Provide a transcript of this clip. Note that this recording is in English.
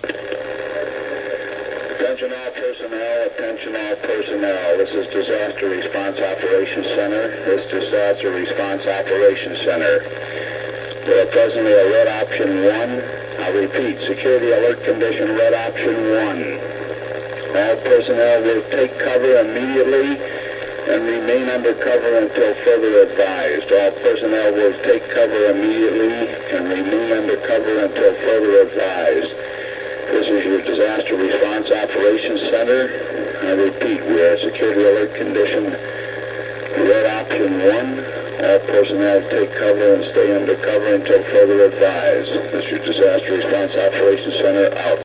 Attention all personnel, attention all personnel. This is Disaster Response Operations Center. This Disaster Response Operations Center. We are presently at red option 1. I'll repeat, security alert condition red option 1. All personnel will take cover immediately and remain under cover until further advised. All personnel will take cover immediately and remain under cover until further advised. This is your Disaster Response Operations Center. I repeat, we are security alert condition red option 1. All personnel take cover and stay under cover until further advised. This is your Disaster Response Operations Center out.